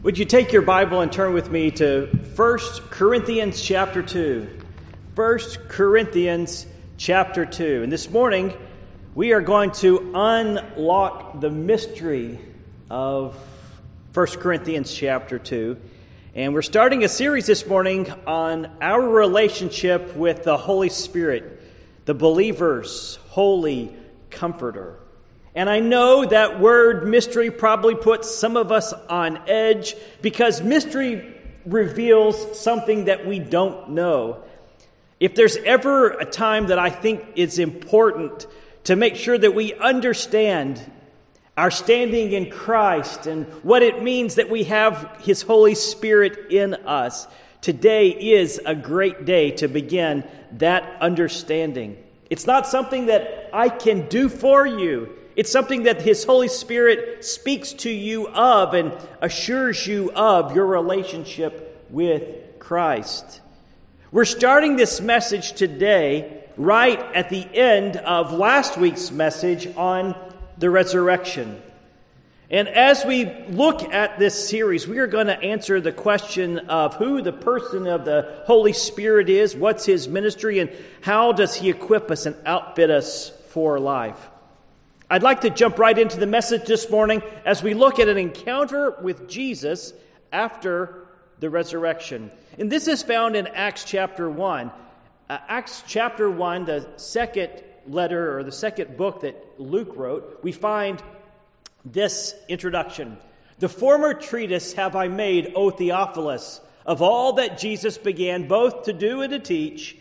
Would you take your Bible and turn with me to 1 Corinthians chapter 2? 1 Corinthians chapter 2. And this morning, we are going to unlock the mystery of 1 Corinthians chapter 2. And we're starting a series this morning on our relationship with the Holy Spirit, the believer's holy comforter. And I know that word mystery probably puts some of us on edge because mystery reveals something that we don't know. If there's ever a time that I think it's important to make sure that we understand our standing in Christ and what it means that we have His Holy Spirit in us, today is a great day to begin that understanding. It's not something that I can do for you. It's something that His Holy Spirit speaks to you of and assures you of your relationship with Christ. We're starting this message today right at the end of last week's message on the resurrection. And as we look at this series, we are going to answer the question of who the person of the Holy Spirit is, what's His ministry, and how does He equip us and outfit us for life. I'd like to jump right into the message this morning as we look at an encounter with Jesus after the resurrection. And this is found in Acts chapter 1. Acts chapter 1, the second letter or the second book that Luke wrote, we find this introduction. The former treatise have I made, O Theophilus, of all that Jesus began both to do and to teach,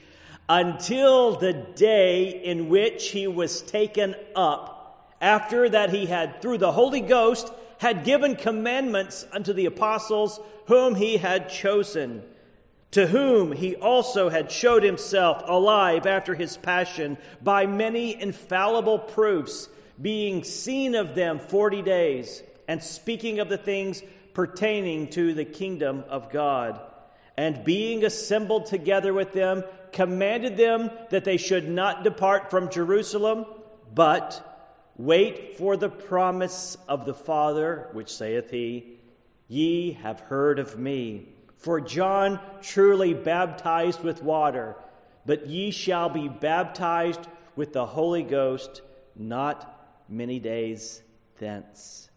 until the day in which He was taken up, after that He had, through the Holy Ghost, had given commandments unto the apostles whom He had chosen, to whom He also had showed Himself alive after His passion by many infallible proofs, being seen of them 40 days, and speaking of the things pertaining to the kingdom of God. And being assembled together with them, commanded them that they should not depart from Jerusalem, but wait for the promise of the Father, which saith He, Ye have heard of me. For John truly baptized with water, but ye shall be baptized with the Holy Ghost not many days thence.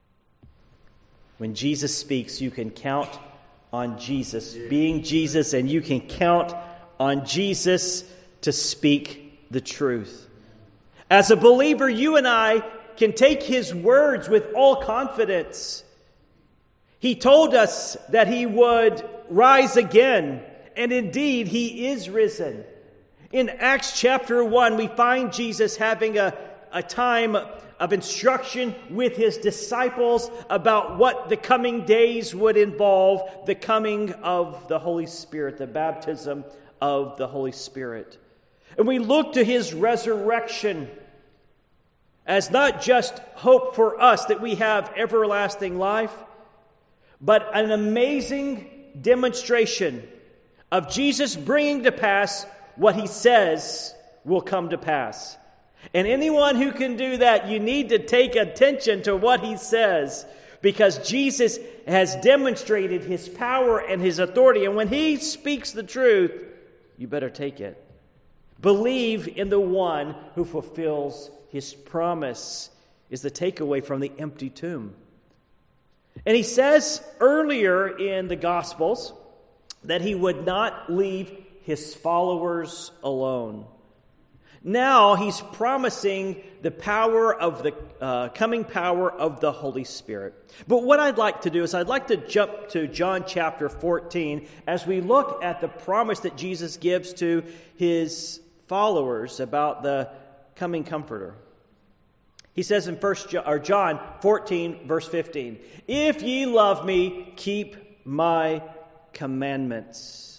When Jesus speaks, you can count on Jesus being Jesus, and you can count on Jesus to speak the truth. As a believer, you and I can take His words with all confidence. He told us that He would rise again, and indeed He is risen. In Acts chapter 1, we find Jesus having a time of instruction with His disciples about what the coming days would involve, the coming of the Holy Spirit, the baptism of the Holy Spirit. And we look to His resurrection as not just hope for us that we have everlasting life, but an amazing demonstration of Jesus bringing to pass what He says will come to pass. And anyone who can do that, you need to take attention to what He says, because Jesus has demonstrated His power and His authority. And when He speaks the truth, you better take it. Believe in the one who fulfills His promise, is the takeaway from the empty tomb. And He says earlier in the Gospels that He would not leave His followers alone. Now He's promising the power of the coming power of the Holy Spirit. But what I'd like to do is I'd like to jump to John chapter 14 as we look at the promise that Jesus gives to His followers about the coming Comforter. He says in John 14, verse 15, If ye love me, keep my commandments.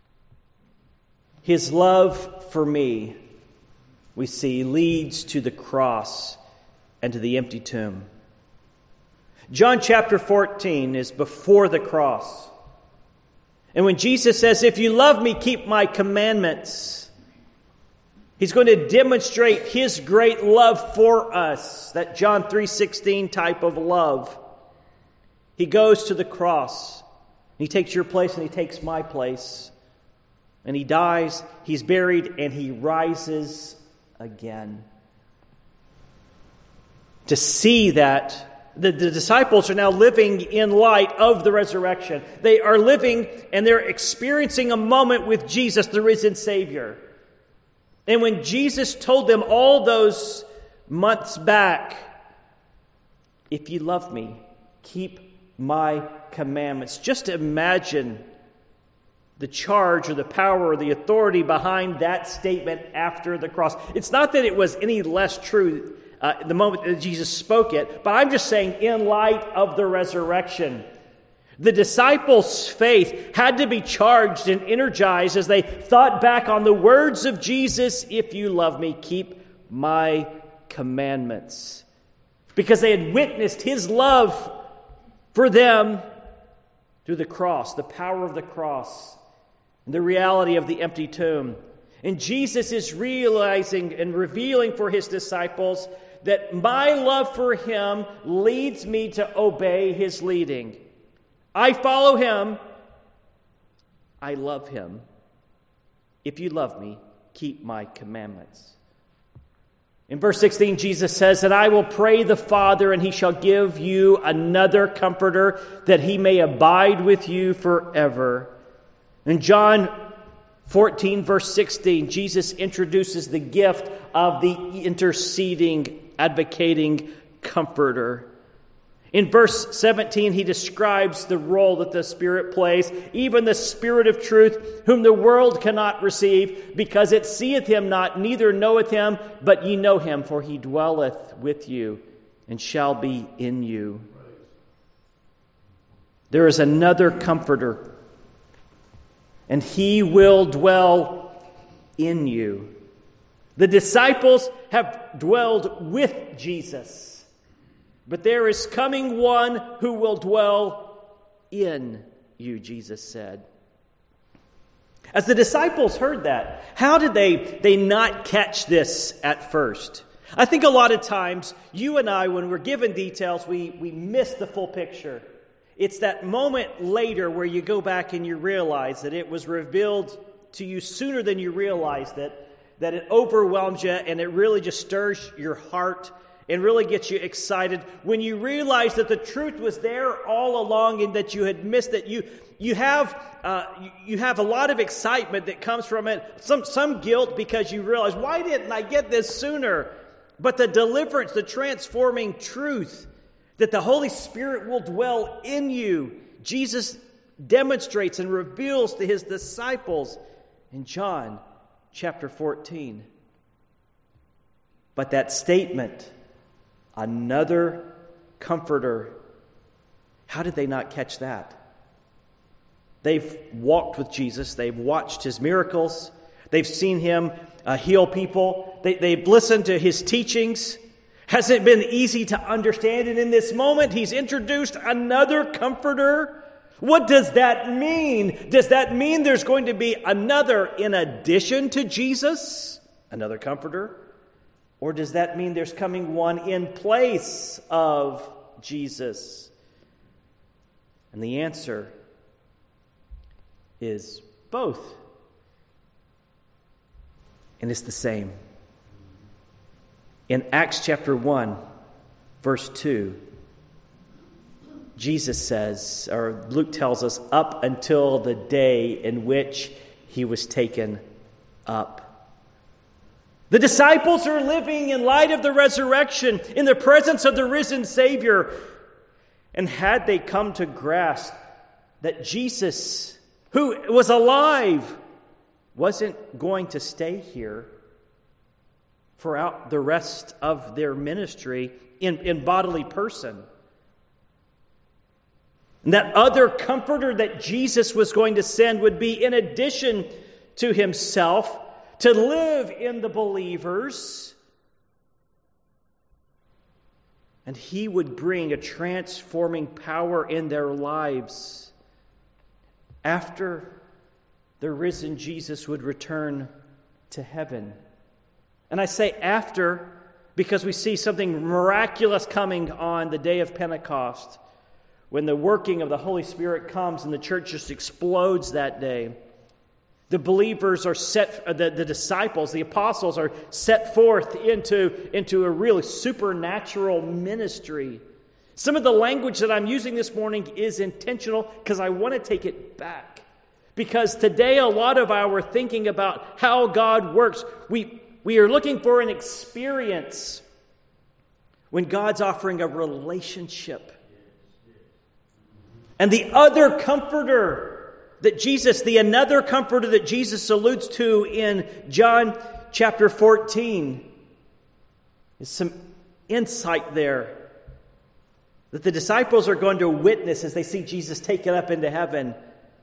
His love for me, we see, leads to the cross and to the empty tomb. John chapter 14 is before the cross. And when Jesus says, If you love me, keep my commandments, He's going to demonstrate His great love for us, that John 3:16 type of love. He goes to the cross. He takes your place and he takes my place. And he dies, he's buried, and he rises again. To see that, the disciples are now living in light of the resurrection. They are living and they're experiencing a moment with Jesus, the risen Savior. And when Jesus told them all those months back, if you love me, keep my commandments. Just imagine the charge or the power or the authority behind that statement after the cross. It's not that it was any less true the moment that Jesus spoke it, but I'm just saying in light of the resurrection. The disciples' faith had to be charged and energized as they thought back on the words of Jesus, if you love me, keep my commandments. Because they had witnessed his love for them through the cross, the power of the cross, and the reality of the empty tomb. And Jesus is realizing and revealing for his disciples that my love for him leads me to obey his leading. I follow him. I love him. If you love me, keep my commandments. In verse 16, Jesus says, and I will pray the Father, and he shall give you another comforter, that he may abide with you forever. In John 14, verse 16, Jesus introduces the gift of the interceding, advocating comforter. In verse 17, he describes the role that the Spirit plays, even the Spirit of truth, whom the world cannot receive, because it seeth him not, neither knoweth him, but ye know him, for he dwelleth with you and shall be in you. There is another comforter, and he will dwell in you. The disciples have dwelled with Jesus, but there is coming one who will dwell in you, Jesus said. As the disciples heard that, how did they not catch this at first? I think a lot of times, you and I, when we're given details, we miss the full picture. It's that moment later where you go back and you realize that it was revealed to you sooner than you realized it, that it overwhelms you and it really just stirs your heart and really gets you excited when you realize that the truth was there all along and that you had missed it. You have a lot of excitement that comes from it, some guilt because you realize, why didn't I get this sooner? But the deliverance, the transforming truth that the Holy Spirit will dwell in you, Jesus demonstrates and reveals to his disciples in John chapter 14. But that statement, another comforter, how did they not catch that? They've walked with Jesus. They've watched his miracles. They've seen him heal people. They've listened to his teachings. Hasn't been easy to understand. And in this moment, he's introduced another comforter. What does that mean? Does that mean there's going to be another in addition to Jesus? Another comforter? Or does that mean there's coming one in place of Jesus? And the answer is both. And it's the same. In Acts chapter 1, verse 2, Jesus says, or Luke tells us, up until the day in which he was taken up. The disciples are living in light of the resurrection, in the presence of the risen Savior. And had they come to grasp that Jesus, who was alive, wasn't going to stay here throughout the rest of their ministry in bodily person. And that other comforter that Jesus was going to send would be in addition to himself to live in the believers. And he would bring a transforming power in their lives after the risen Jesus would return to heaven. And I say after because we see something miraculous coming on the day of Pentecost, when the working of the Holy Spirit comes and the church just explodes that day. The believers are the disciples, the apostles are set forth into a really supernatural ministry. Some of the language that I'm using this morning is intentional because I want to take it back. Because today a lot of our thinking about how God works, we are looking for an experience when God's offering a relationship. And the other comforter another comforter that Jesus alludes to in John chapter 14, is some insight there that the disciples are going to witness as they see Jesus taken up into heaven.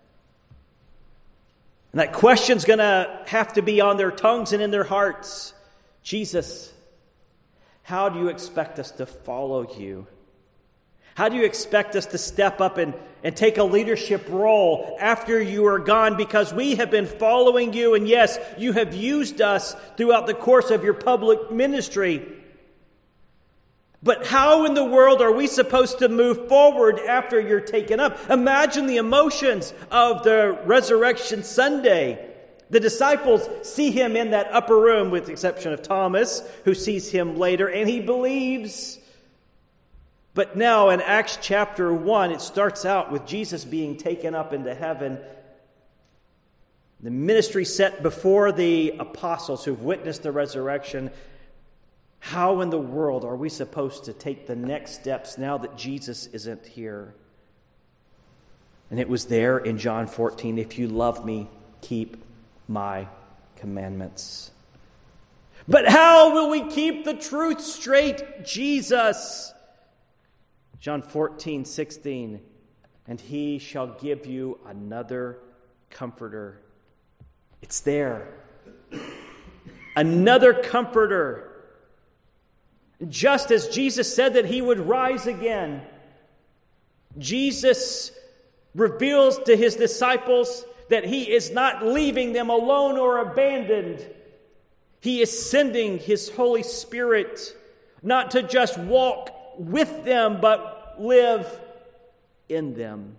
And that question's going to have to be on their tongues and in their hearts. Jesus, how do you expect us to follow you? How do you expect us to step up and take a leadership role after you are gone? Because we have been following you, and yes, you have used us throughout the course of your public ministry. But how in the world are we supposed to move forward after you're taken up? Imagine the emotions of the Resurrection Sunday. The disciples see him in that upper room, with the exception of Thomas, who sees him later, and he believes. But now in Acts chapter 1, it starts out with Jesus being taken up into heaven. The ministry set before the apostles who've witnessed the resurrection. How in the world are we supposed to take the next steps now that Jesus isn't here? And it was there in John 14, if you love me, keep my commandments. But how will we keep the truth straight, Jesus? John 14:16, and he shall give you another comforter. It's there. Another comforter. Just as Jesus said that he would rise again, Jesus reveals to his disciples that he is not leaving them alone or abandoned. He is sending his Holy Spirit not to just walk with them, but live in them.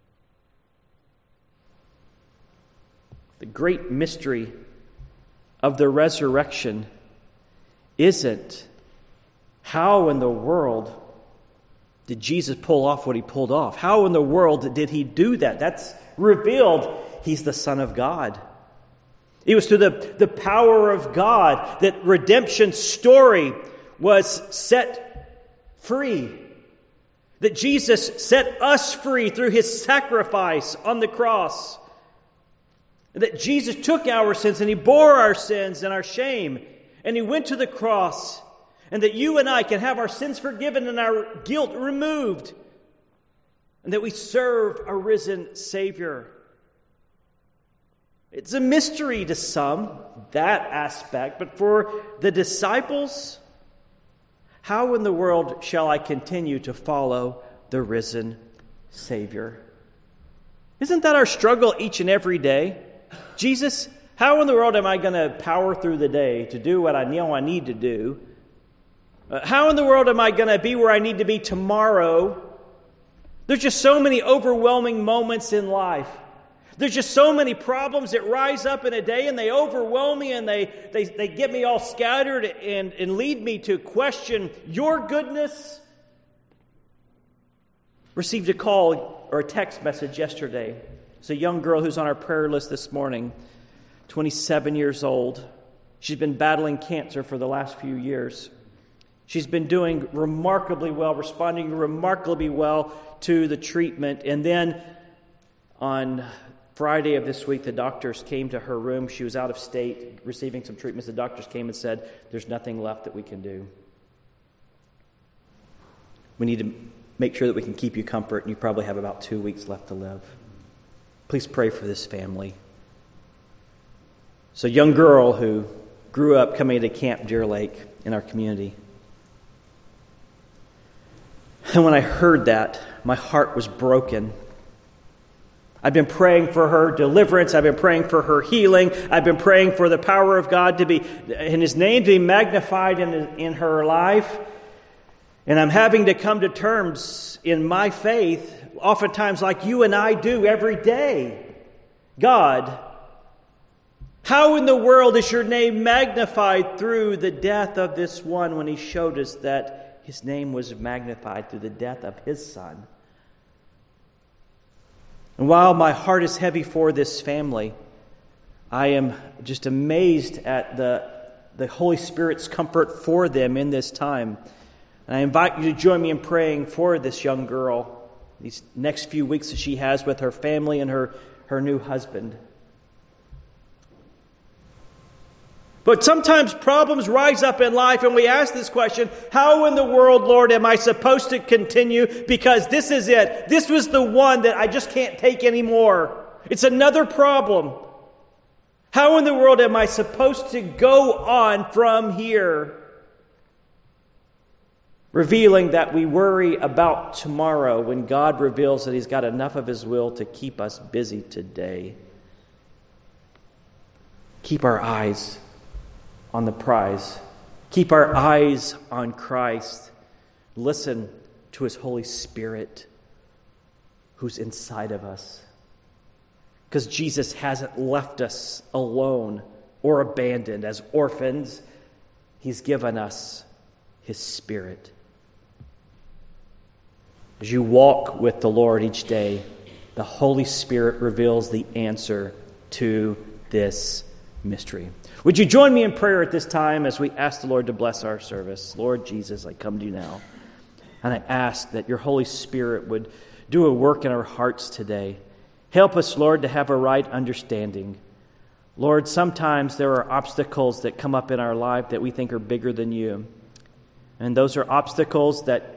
The great mystery of the resurrection isn't how in the world did Jesus pull off what he pulled off? How in the world did he do that? That's revealed. He's the Son of God. It was through the power of God that redemption story was set free. That Jesus set us free through his sacrifice on the cross. That Jesus took our sins and he bore our sins and our shame. And he went to the cross. And that you and I can have our sins forgiven and our guilt removed. And that we serve a risen Savior. It's a mystery to some, that aspect. But for the disciples, how in the world shall I continue to follow the risen Savior? Isn't that our struggle each and every day? Jesus, how in the world am I going to power through the day to do what I know I need to do? How in the world am I going to be where I need to be tomorrow? There's just so many overwhelming moments in life. There's just so many problems that rise up in a day and they overwhelm me and they get me all scattered and lead me to question your goodness. Received a call or a text message yesterday. It's a young girl who's on our prayer list this morning, 27 years old. She's been battling cancer for the last few years. She's been doing remarkably well, responding remarkably well to the treatment. And then on Friday of this week, the doctors came to her room. She was out of state, receiving some treatments. The doctors came and said, there's nothing left that we can do. We need to make sure that we can keep you comfort, and you probably have about 2 weeks left to live. Please pray for this family. It's a young girl who grew up coming to Camp Deer Lake in our community. And when I heard that, my heart was broken. I've been praying for her deliverance. I've been praying for her healing. I've been praying for the power of God to be, in his name, to be magnified in her life. And I'm having to come to terms in my faith, oftentimes like you and I do every day. God, how in the world is your name magnified through the death of this one when he showed us that his name was magnified through the death of his son? And while my heart is heavy for this family, I am just amazed at the Holy Spirit's comfort for them in this time. And I invite you to join me in praying for this young girl, these next few weeks that she has with her family and her new husband. But sometimes problems rise up in life and we ask this question, how in the world, Lord, am I supposed to continue? Because this is it. This was the one that I just can't take anymore. It's another problem. How in the world am I supposed to go on from here? Revealing that we worry about tomorrow when God reveals that he's got enough of his will to keep us busy today. Keep our eyes on the prize. Keep our eyes on Christ. Listen to his Holy Spirit who's inside of us. Because Jesus hasn't left us alone or abandoned as orphans. He's given us his Spirit. As you walk with the Lord each day, the Holy Spirit reveals the answer to this mystery. Would you join me in prayer at this time as we ask the Lord to bless our service? Lord Jesus, I come to you now, and I ask that your Holy Spirit would do a work in our hearts today. Help us, Lord, to have a right understanding. Lord, sometimes there are obstacles that come up in our life that we think are bigger than you. And those are obstacles that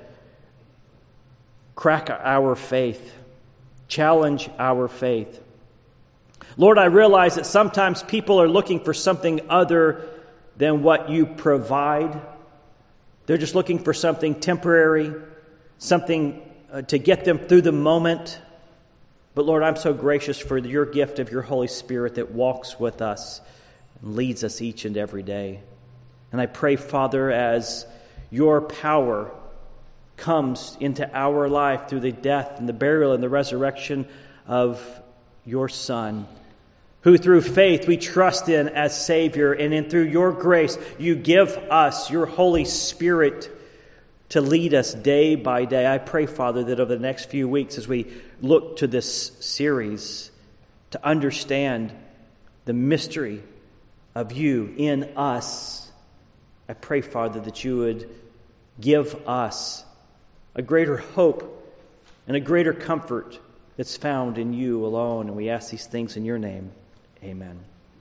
crack our faith, challenge our faith. Lord, I realize that sometimes people are looking for something other than what you provide. They're just looking for something temporary, something to get them through the moment. But Lord, I'm so gracious for your gift of your Holy Spirit that walks with us and leads us each and every day. And I pray, Father, as your power comes into our life through the death and the burial and the resurrection of your Son, who through faith we trust in as Savior, and through your grace you give us your Holy Spirit to lead us day by day. I pray, Father, that over the next few weeks as we look to this series to understand the mystery of you in us, I pray, Father, that you would give us a greater hope and a greater comfort that's found in you alone. And we ask these things in your name. Amen.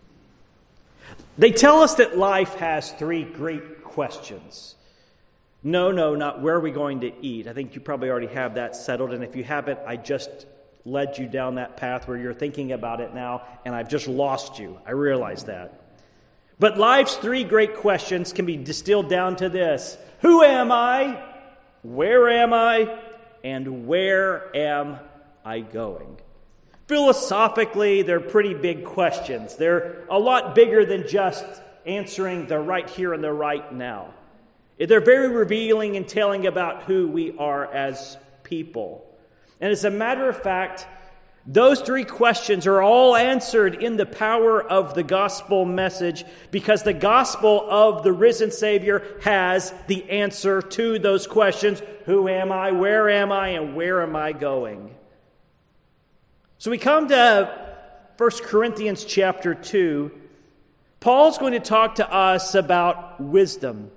They tell us that life has three great questions. No, not where are we going to eat. I think you probably already have that settled. And if you haven't, I just led you down that path where you're thinking about it now, and I've just lost you. I realize that. But life's three great questions can be distilled down to this: who am I? Where am I? And where am I going? Philosophically, they're pretty big questions. They're a lot bigger than just answering the right here and the right now. They're very revealing and telling about who we are as people. And as a matter of fact, those three questions are all answered in the power of the gospel message, because the gospel of the risen Savior has the answer to those questions. Who am I? Where am I? And where am I going? So we come to 1 Corinthians chapter 2. Paul's going to talk to us about wisdom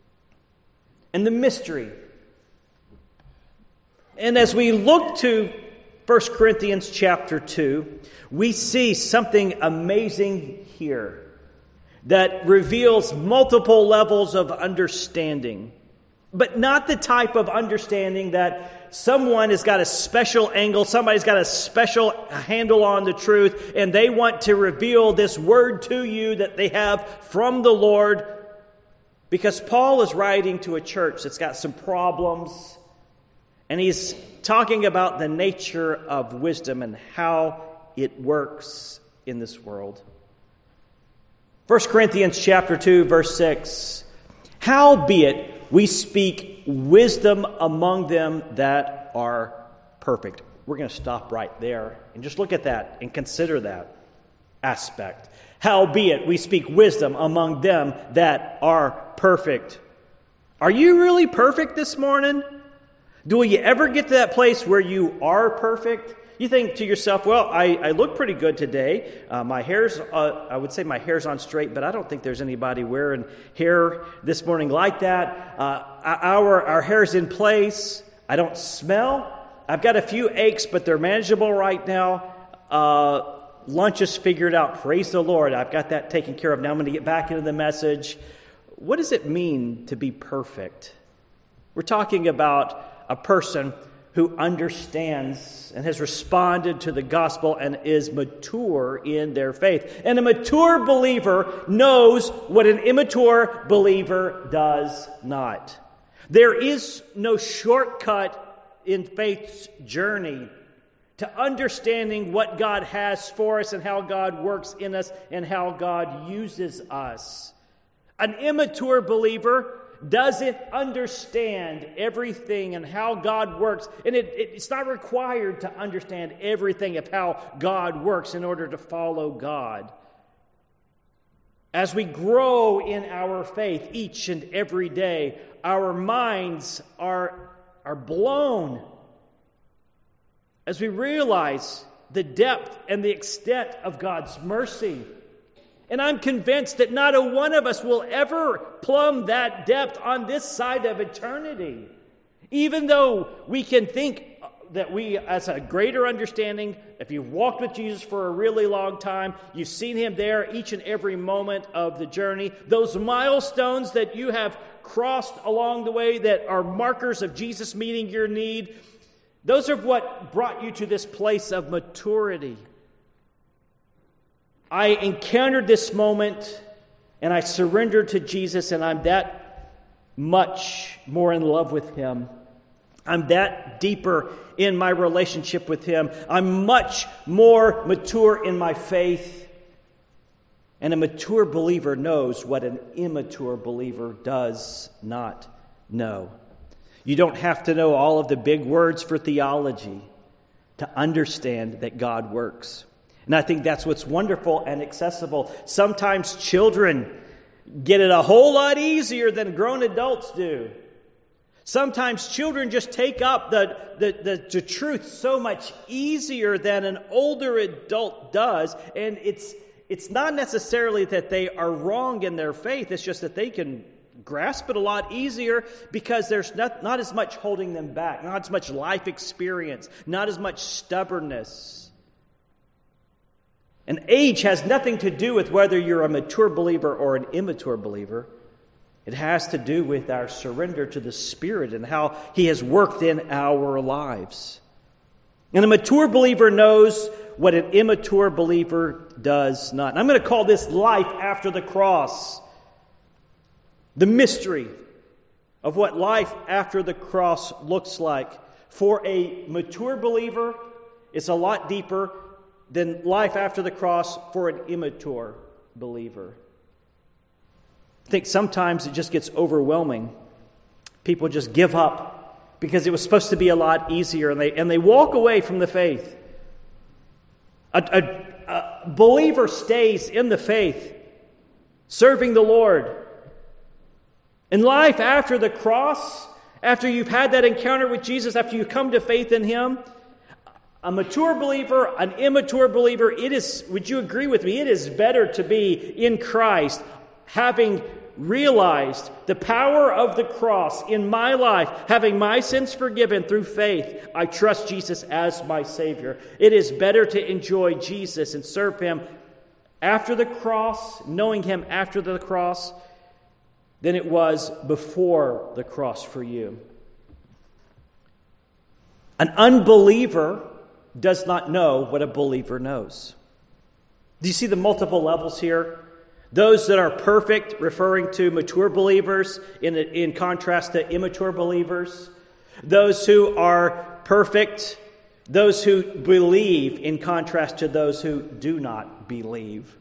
and the mystery. And as we look to 1 Corinthians chapter 2, we see something amazing here that reveals multiple levels of understanding, but not the type of understanding that someone has got a special angle, somebody's got a special handle on the truth, and they want to reveal this word to you that they have from the Lord. Because Paul is writing to a church that's got some problems, and he's talking about the nature of wisdom and how it works in this world. 1 Corinthians chapter 2, verse 6. Howbeit, we speak wisdom among them that are perfect. We're going to stop right there and just look at that and consider that aspect. Howbeit, we speak wisdom among them that are perfect. Are you really perfect this morning? Do you ever get to that place where you are perfect? You think to yourself, well, I look pretty good today. My hair's, I would say my hair's on straight, but I don't think there's anybody wearing hair this morning like that. Our hair's in place. I don't smell. I've got a few aches, but they're manageable right now. Lunch is figured out. Praise the Lord. I've got that taken care of. Now I'm going to get back into the message. What does it mean to be perfect? We're talking about a person who understands and has responded to the gospel and is mature in their faith. And a mature believer knows what an immature believer does not. There is no shortcut in faith's journey to understanding what God has for us and how God works in us and how God uses us. An immature believer doesn't understand everything and how God works. And it's not required to understand everything of how God works in order to follow God. As we grow in our faith each and every day, our minds are blown as we realize the depth and the extent of God's mercy. And I'm convinced that not a one of us will ever plumb that depth on this side of eternity. Even though we can think that we, as a greater understanding, if you've walked with Jesus for a really long time, you've seen Him there each and every moment of the journey, those milestones that you have crossed along the way that are markers of Jesus meeting your need, those are what brought you to this place of maturity. I encountered this moment and I surrendered to Jesus, and I'm that much more in love with Him. I'm that deeper in my relationship with Him. I'm much more mature in my faith. And a mature believer knows what an immature believer does not know. You don't have to know all of the big words for theology to understand that God works. And I think that's what's wonderful and accessible. Sometimes children get it a whole lot easier than grown adults do. Sometimes children just take up the truth so much easier than an older adult does. And it's not necessarily that they are wrong in their faith. It's just that they can grasp it a lot easier because there's not as much holding them back, not as much life experience, not as much stubbornness. And age has nothing to do with whether you're a mature believer or an immature believer. It has to do with our surrender to the Spirit and how He has worked in our lives. And a mature believer knows what an immature believer does not. And I'm going to call this life after the cross. The mystery of what life after the cross looks like. For a mature believer, it's a lot deeper than life after the cross for an immature believer. I think sometimes it just gets overwhelming. People just give up because it was supposed to be a lot easier, and they walk away from the faith. A believer stays in the faith, serving the Lord. In life after the cross, after you've had that encounter with Jesus, after you come to faith in Him, a mature believer, an immature believer, would you agree with me, it is better to be in Christ, having realized the power of the cross in my life, having my sins forgiven through faith. I trust Jesus as my Savior. It is better to enjoy Jesus and serve Him after the cross, knowing Him after the cross, than it was before the cross for you. An unbeliever does not know what a believer knows. Do you see the multiple levels here? Those that are perfect, referring to mature believers in contrast to immature believers. Those who are perfect, those who believe in contrast to those who do not believe.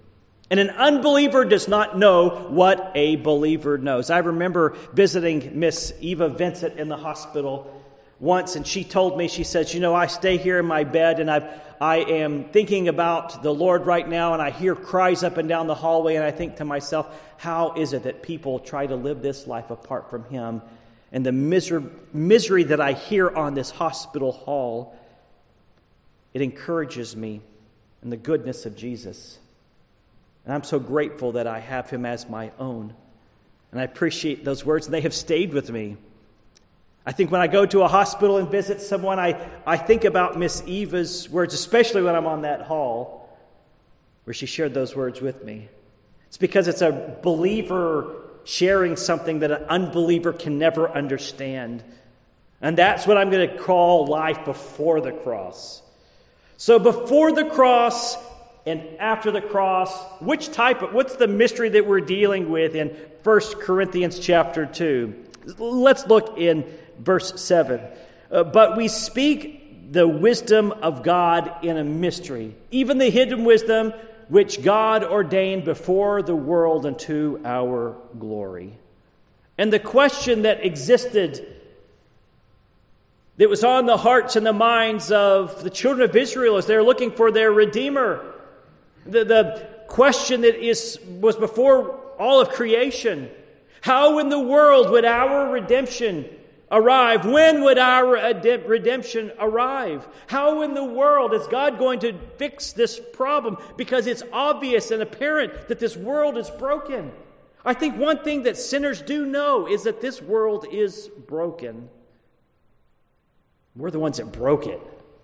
And an unbeliever does not know what a believer knows. I remember visiting Miss Eva Vincent in the hospital once, and she told me, she says, I stay here in my bed, and I am thinking about the Lord right now, and I hear cries up and down the hallway, and I think to myself, how is it that people try to live this life apart from Him? And the misery that I hear on this hospital hall, it encourages me in the goodness of Jesus. And I'm so grateful that I have Him as my own. And I appreciate those words, and they have stayed with me. I think when I go to a hospital and visit someone, I think about Miss Eva's words, especially when I'm on that hall where she shared those words with me. It's because it's a believer sharing something that an unbeliever can never understand. And that's what I'm going to call life before the cross. So before the cross and after the cross, what's the mystery that we're dealing with in 1 Corinthians chapter 2? Let's look in verse 7. But we speak the wisdom of God in a mystery, even the hidden wisdom which God ordained before the world unto our glory. And the question that existed, that was on the hearts and the minds of the children of Israel as they're looking for their Redeemer, the question that was before all of creation: how in the world would our redemption arrive? When would our redemption arrive? How in the world is God going to fix this problem? Because it's obvious and apparent that this world is broken. I think one thing that sinners do know is that this world is broken. We're the ones that broke it.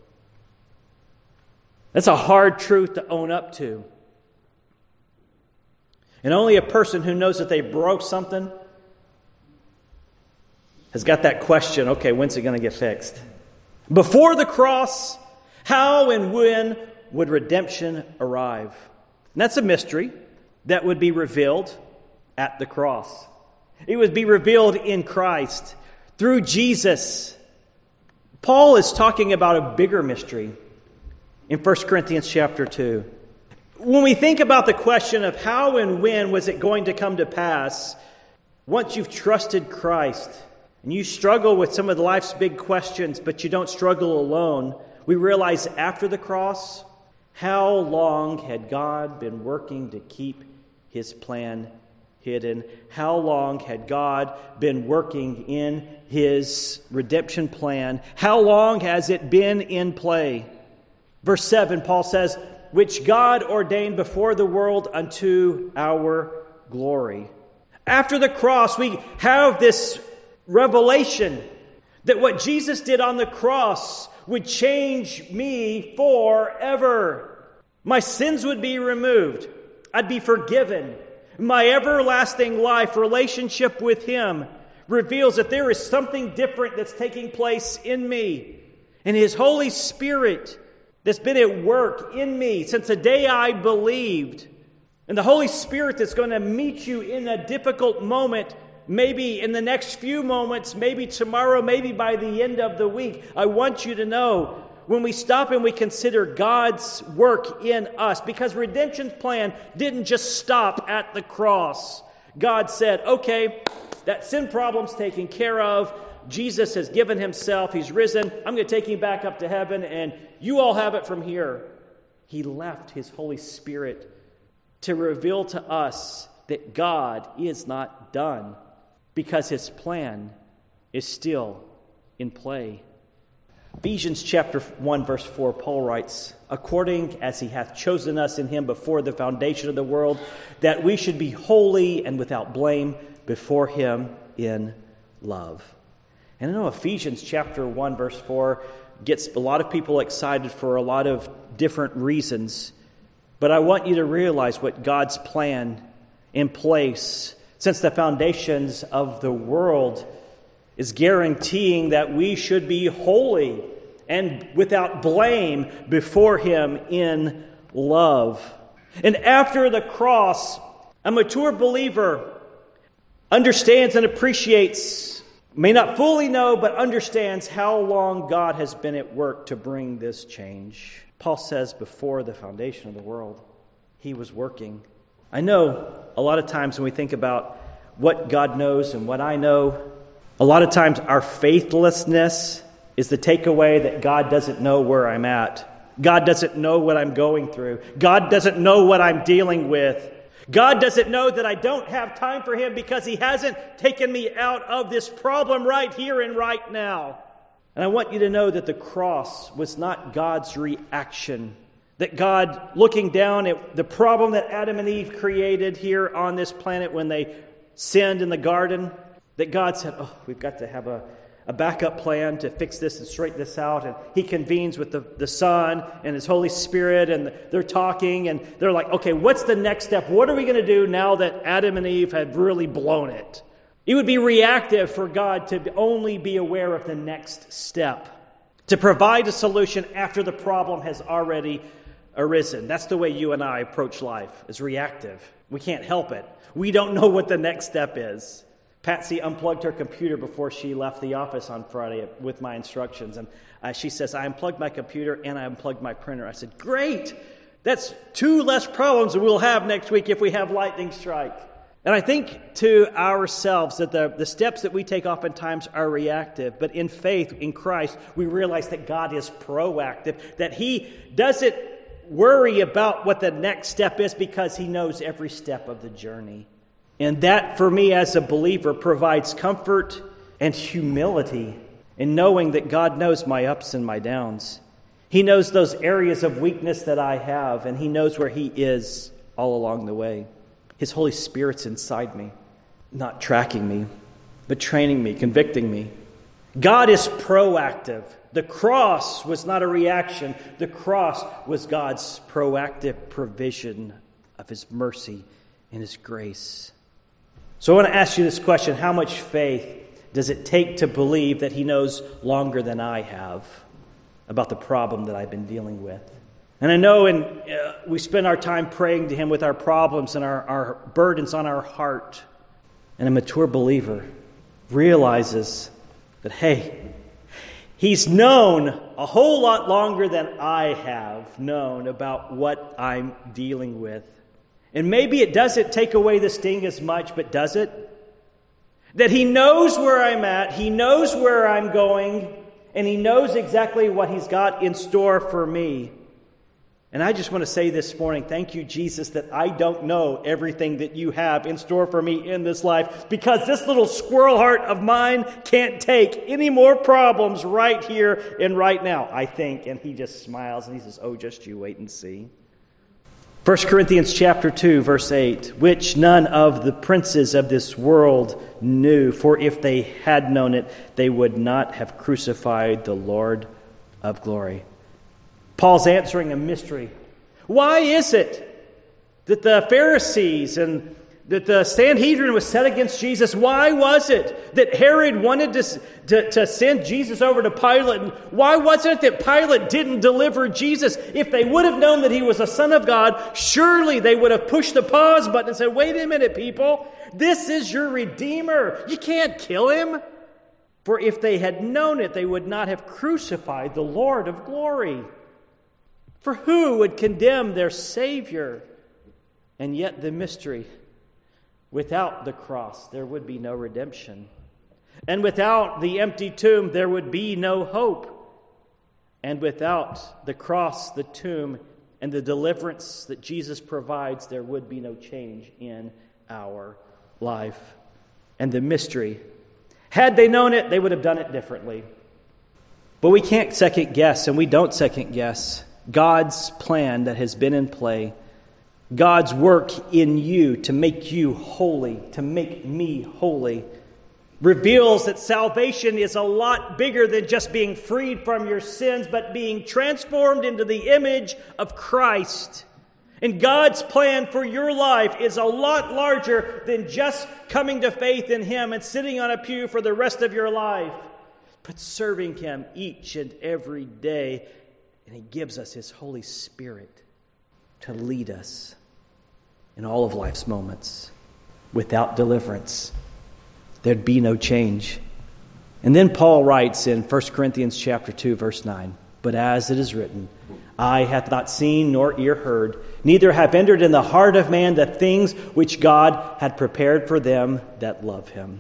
That's a hard truth to own up to. And only a person who knows that they broke something has got that question, okay, when's it going to get fixed? Before the cross, how and when would redemption arrive? And that's a mystery that would be revealed at the cross. It would be revealed in Christ through Jesus. Paul is talking about a bigger mystery in 1 Corinthians chapter 2. When we think about the question of how and when was it going to come to pass, once you've trusted Christ and you struggle with some of life's big questions, but you don't struggle alone, we realize after the cross, how long had God been working to keep His plan hidden? How long had God been working in His redemption plan? How long has it been in play? Verse 7, Paul says, which God ordained before the world unto our glory. After the cross, we have this revelation that what Jesus did on the cross would change me forever. My sins would be removed. I'd be forgiven. My everlasting life relationship with Him reveals that there is something different that's taking place in me. And His Holy Spirit that's been at work in me since the day I believed. And the Holy Spirit that's going to meet you in a difficult moment, maybe in the next few moments, maybe tomorrow, maybe by the end of the week. I want you to know, when we stop and we consider God's work in us, because redemption's plan didn't just stop at the cross. God said, okay, that sin problem's taken care of. Jesus has given Himself. He's risen. I'm going to take Him back up to heaven, and you all have it from here. He left His Holy Spirit to reveal to us that God is not done, because His plan is still in play. Ephesians chapter 1, verse 4, Paul writes, according as He hath chosen us in Him before the foundation of the world, that we should be holy and without blame before Him in love. And I know Ephesians chapter 1, verse 4 gets a lot of people excited for a lot of different reasons. But I want you to realize what God's plan in place since the foundations of the world is guaranteeing that we should be holy and without blame before Him in love. And after the cross, a mature believer understands and appreciates, may not fully know, but understands how long God has been at work to bring this change. Paul says before the foundation of the world, He was working. I know a lot of times when we think about what God knows and what I know, a lot of times our faithlessness is the takeaway that God doesn't know where I'm at. God doesn't know what I'm going through. God doesn't know what I'm dealing with. God doesn't know that I don't have time for Him because He hasn't taken me out of this problem right here and right now. And I want you to know that the cross was not God's reaction. That God, looking down at the problem that Adam and Eve created here on this planet when they sinned in the garden, that God said, we've got to have a backup plan to fix this and straighten this out. And He convenes with the Son and His Holy Spirit, and they're talking, and they're like, okay, what's the next step? What are we going to do now that Adam and Eve had really blown it? It would be reactive for God to only be aware of the next step, to provide a solution after the problem has already arisen. That's the way you and I approach life, is reactive. We can't help it. We don't know what the next step is. Patsy unplugged her computer before she left the office on Friday with my instructions. And she says, I unplugged my computer and I unplugged my printer. I said, great. That's 2 less problems that we'll have next week if we have lightning strike. And I think to ourselves that the steps that we take oftentimes are reactive. But in faith, in Christ, we realize that God is proactive, that He doesn't worry about what the next step is because He knows every step of the journey. And that, for me as a believer, provides comfort and humility in knowing that God knows my ups and my downs. He knows those areas of weakness that I have, and He knows where He is all along the way. His Holy Spirit's inside me, not tracking me, but training me, convicting me. God is proactive. The cross was not a reaction. The cross was God's proactive provision of His mercy and His grace. So I want to ask you this question: how much faith does it take to believe that He knows longer than I have about the problem that I've been dealing with? And I know we spend our time praying to Him with our problems and our burdens on our heart. And a mature believer realizes that, hey, He's known a whole lot longer than I have known about what I'm dealing with. And maybe it doesn't take away the sting as much, but does it? That He knows where I'm at, He knows where I'm going, and He knows exactly what He's got in store for me. And I just want to say this morning, thank you, Jesus, that I don't know everything that You have in store for me in this life, because this little squirrel heart of mine can't take any more problems right here and right now, I think. And He just smiles and He says, oh, just you wait and see. 1 Corinthians chapter 2, verse 8, which none of the princes of this world knew, for if they had known it, they would not have crucified the Lord of glory. Paul's answering a mystery. Why is it that the Pharisees and that the Sanhedrin was set against Jesus? Why was it that Herod wanted to send Jesus over to Pilate? And why was it that Pilate didn't deliver Jesus? If they would have known that He was a Son of God, surely they would have pushed the pause button and said, wait a minute, people. This is your Redeemer. You can't kill Him. For if they had known it, they would not have crucified the Lord of glory. For who would condemn their Savior? And yet the mystery: without the cross, there would be no redemption. And without the empty tomb, there would be no hope. And without the cross, the tomb, and the deliverance that Jesus provides, there would be no change in our life. And the mystery: had they known it, they would have done it differently. But we can't second guess, and we don't second guess God's plan that has been in play. God's work in you to make you holy, to make me holy, reveals that salvation is a lot bigger than just being freed from your sins, but being transformed into the image of Christ. And God's plan for your life is a lot larger than just coming to faith in Him and sitting on a pew for the rest of your life, but serving Him each and every day. And He gives us His Holy Spirit to lead us in all of life's moments. Without deliverance, there'd be no change. And then Paul writes in 1 Corinthians chapter 2, verse 9, but as it is written, eye hath not seen, nor ear heard, neither have entered in the heart of man the things which God had prepared for them that love him.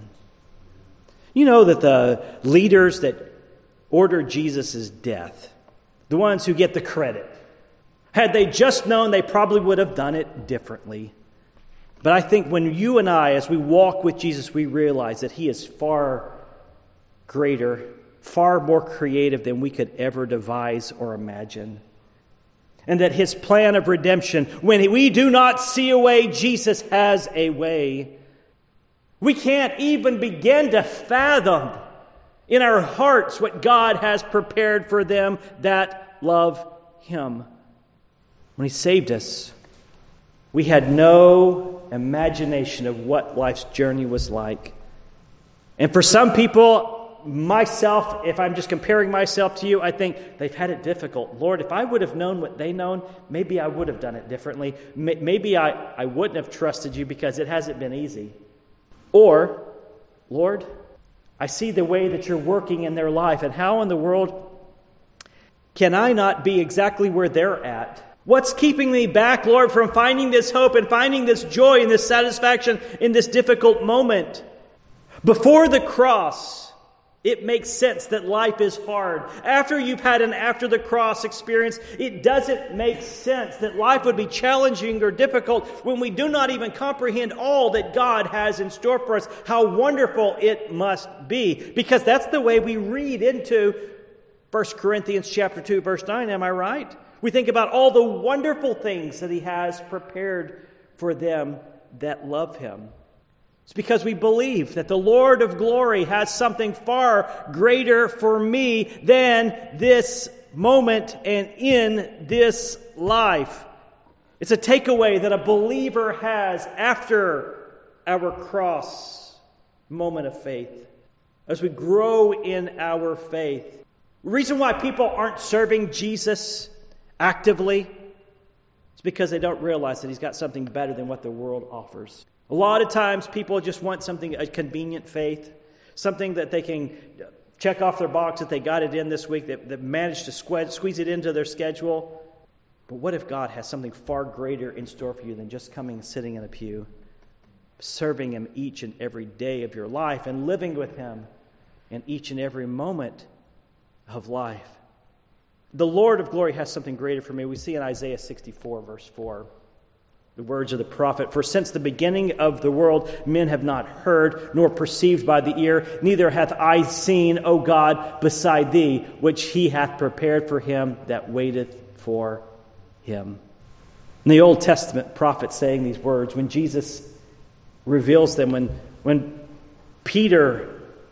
You know that the leaders that ordered Jesus' death, the ones who get the credit, had they just known, they probably would have done it differently. But I think when you and I, as we walk with Jesus, we realize that he is far greater, far more creative than we could ever devise or imagine. And that his plan of redemption, when we do not see a way, Jesus has a way. We can't even begin to fathom in our hearts what God has prepared for them that love him. When he saved us, we had no imagination of what life's journey was like. And for some people, myself, if I'm just comparing myself to you, I think they've had it difficult. Lord, if I would have known what they known, maybe I would have done it differently. Maybe I wouldn't have trusted you because it hasn't been easy. Or, Lord, I see the way that you're working in their life, and how in the world can I not be exactly where they're at? What's keeping me back, Lord, from finding this hope and finding this joy and this satisfaction in this difficult moment? Before the cross, it makes sense that life is hard. After you've had an after-the-cross experience, it doesn't make sense that life would be challenging or difficult when we do not even comprehend all that God has in store for us. How wonderful it must be. Because that's the way we read into 1 Corinthians chapter 2, verse 9. Am I right? We think about all the wonderful things that he has prepared for them that love him. It's because we believe that the Lord of glory has something far greater for me than this moment and in this life. It's a takeaway that a believer has after our cross moment of faith, as we grow in our faith. The reason why people aren't serving Jesus actively is because they don't realize that he's got something better than what the world offers. A lot of times people just want something, a convenient faith, something that they can check off their box that they got it in this week, that managed to squeeze it into their schedule. But what if God has something far greater in store for you than just coming and sitting in a pew, serving him each and every day of your life and living with him in each and every moment of life? The Lord of glory has something greater for me. We see in Isaiah 64, verse 4. The words of the prophet, "For since the beginning of the world, men have not heard, nor perceived by the ear, neither hath eye seen, O God, beside thee, which he hath prepared for him that waiteth for him." In the Old Testament, prophets saying these words, when Jesus reveals them, when Peter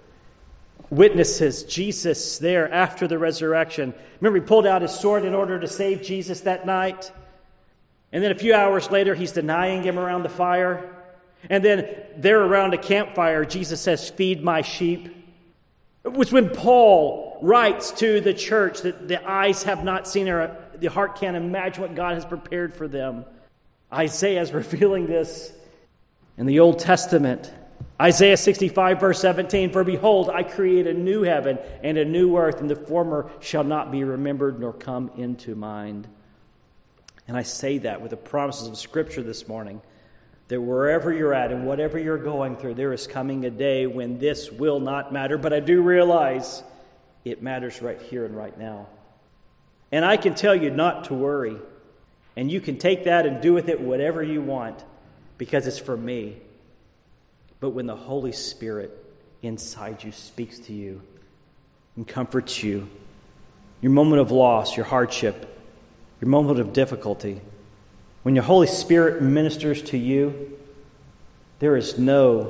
witnesses Jesus there after the resurrection. Remember, he pulled out his sword in order to save Jesus that night. And then a few hours later, he's denying him around the fire. And then there around a campfire, Jesus says, "Feed my sheep." It was when Paul writes to the church that the eyes have not seen or the heart can't imagine what God has prepared for them. Isaiah is revealing this in the Old Testament. Isaiah 65, verse 17, "For behold, I create a new heaven and a new earth, and the former shall not be remembered nor come into mind." And I say that with the promises of Scripture this morning, that wherever you're at and whatever you're going through, there is coming a day when this will not matter. But I do realize it matters right here and right now. And I can tell you not to worry. And you can take that and do with it whatever you want, because it's for me. But when the Holy Spirit inside you speaks to you and comforts you, your moment of loss, your hardship, your moment of difficulty, when your Holy Spirit ministers to you, there is no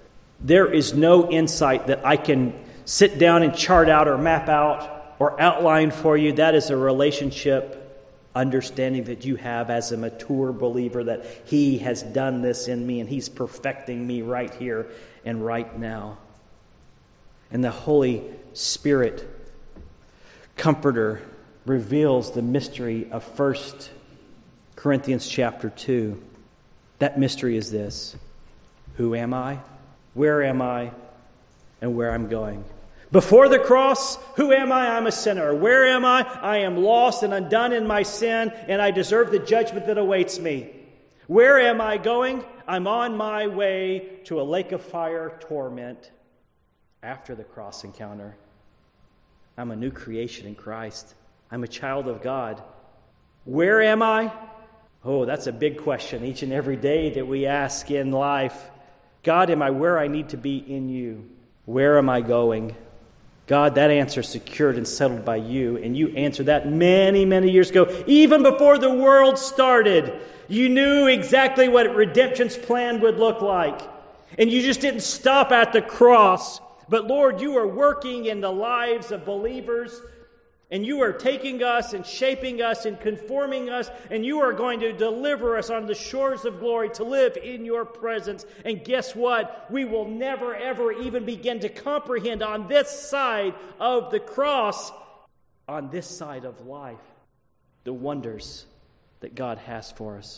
insight that I can sit down and chart out or map out or outline for you. That is a relationship understanding that you have as a mature believer, that he has done this in me and he's perfecting me right here and right now. And the Holy Spirit, Comforter, reveals the mystery of 1 Corinthians chapter 2. That mystery is this: who am I, where am I, and where I'm going. Before the cross, who am I? I'm a sinner. Where am I? I am lost and undone in my sin, and I deserve the judgment that awaits me. Where am I going? I'm on my way to a lake of fire torment. After the cross encounter, I'm a new creation in Christ. I'm a child of God. Where am I? Oh, that's a big question each and every day that we ask in life. God, am I where I need to be in you? Where am I going? God, that answer is secured and settled by you, and you answered that many, many years ago. Even before the world started, you knew exactly what redemption's plan would look like. And you just didn't stop at the cross. But Lord, you are working in the lives of believers, and you are taking us and shaping us and conforming us, and you are going to deliver us on the shores of glory to live in your presence. And guess what? We will never, ever even begin to comprehend on this side of the cross, on this side of life, the wonders that God has for us.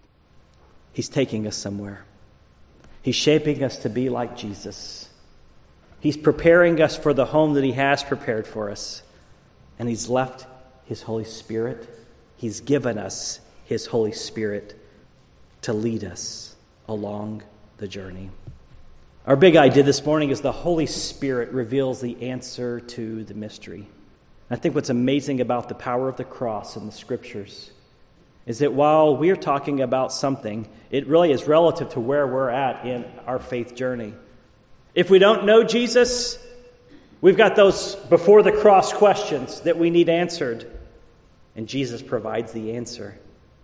He's taking us somewhere. He's shaping us to be like Jesus. He's preparing us for the home that He has prepared for us. And He's left His Holy Spirit. He's given us His Holy Spirit to lead us along the journey. Our big idea this morning is the Holy Spirit reveals the answer to the mystery. I think what's amazing about the power of the cross in the Scriptures is that while we're talking about something, it really is relative to where we're at in our faith journey. If we don't know Jesus, we've got those before the cross questions that we need answered, and Jesus provides the answer.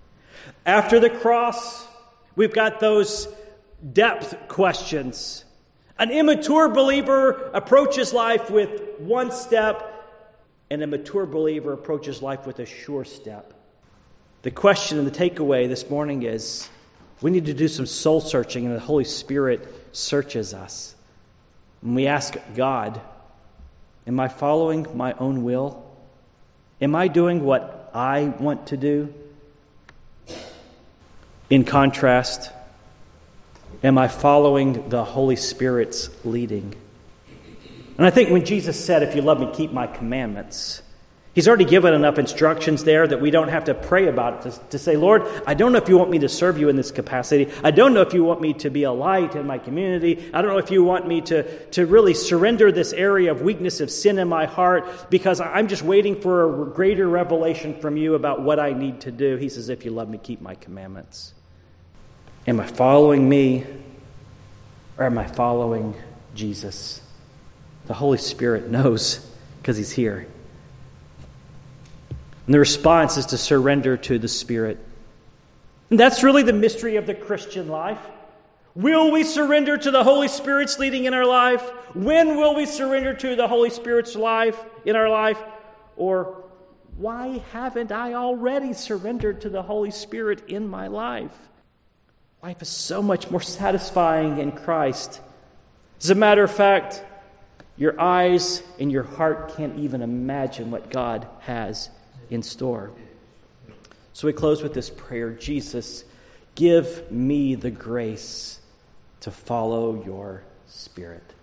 After the cross, we've got those depth questions. An immature believer approaches life with one step, and a mature believer approaches life with a sure step. The question and the takeaway this morning is we need to do some soul searching, and the Holy Spirit searches us. And we ask God, am I following my own will? Am I doing what I want to do? In contrast, am I following the Holy Spirit's leading? And I think when Jesus said, if you love me, keep my commandments, He's already given enough instructions there that we don't have to pray about it to say, Lord, I don't know if you want me to serve you in this capacity. I don't know if you want me to be a light in my community. I don't know if you want me to really surrender this area of weakness of sin in my heart because I'm just waiting for a greater revelation from you about what I need to do. He says, if you love me, keep my commandments. Am I following me or am I following Jesus? The Holy Spirit knows because He's here. And the response is to surrender to the Spirit. And that's really the mystery of the Christian life. Will we surrender to the Holy Spirit's leading in our life? When will we surrender to the Holy Spirit's life in our life? Or why haven't I already surrendered to the Holy Spirit in my life? Life is so much more satisfying in Christ. As a matter of fact, your eyes and your heart can't even imagine what God has in store. So we close with this prayer. Jesus, give me the grace to follow your Spirit.